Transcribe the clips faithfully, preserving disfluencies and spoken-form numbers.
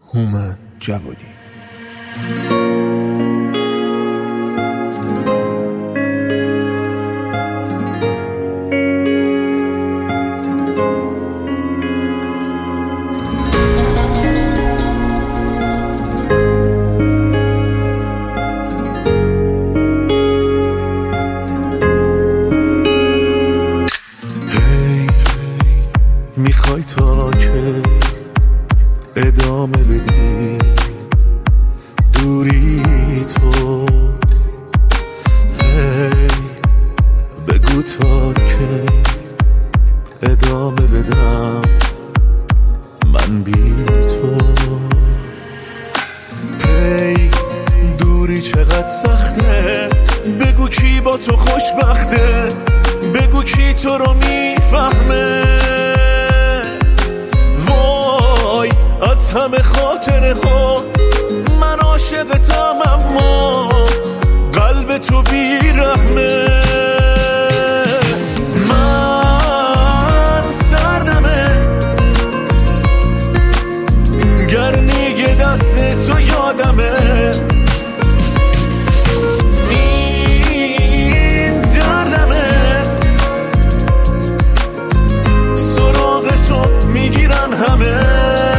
هومن جوادی. میخوای تا که ادامه بدی دوری تو؟ هی بگو تا که ادامه بدم من بی تو. هی دوری چقدر سخته، بگو کی با تو خوشبخته، بگو کی تو رو میفهمه. از همه خاطره ها من عاشقتم، اما قلب تو بیرحمه. من سردمه گرمی دست تو یادمه، این دردمه سراغ تو میگیرن همه.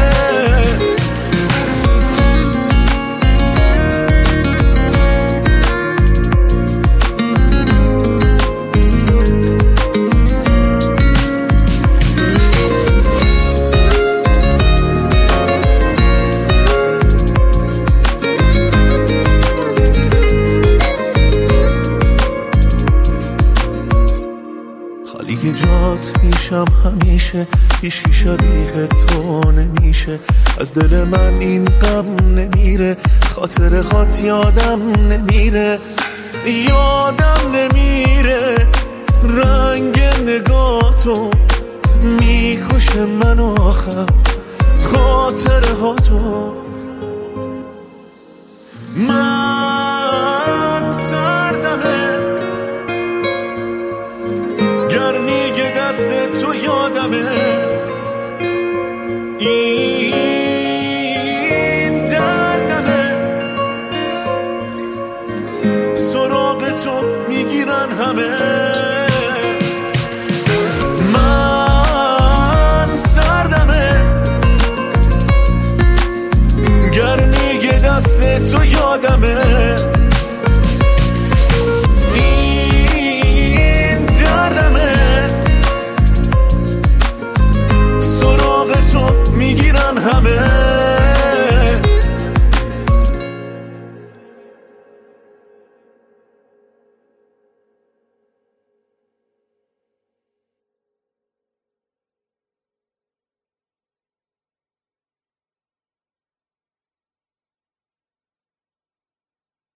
خالی که جات میشم همیشه، هیچی شبیه تو نمیشه. از دل من این غم نمیره، خاطر خاط یادم نمیره، یادم نمیره. رنگ نگاتو میکشه من آخر، خاطر ها تو من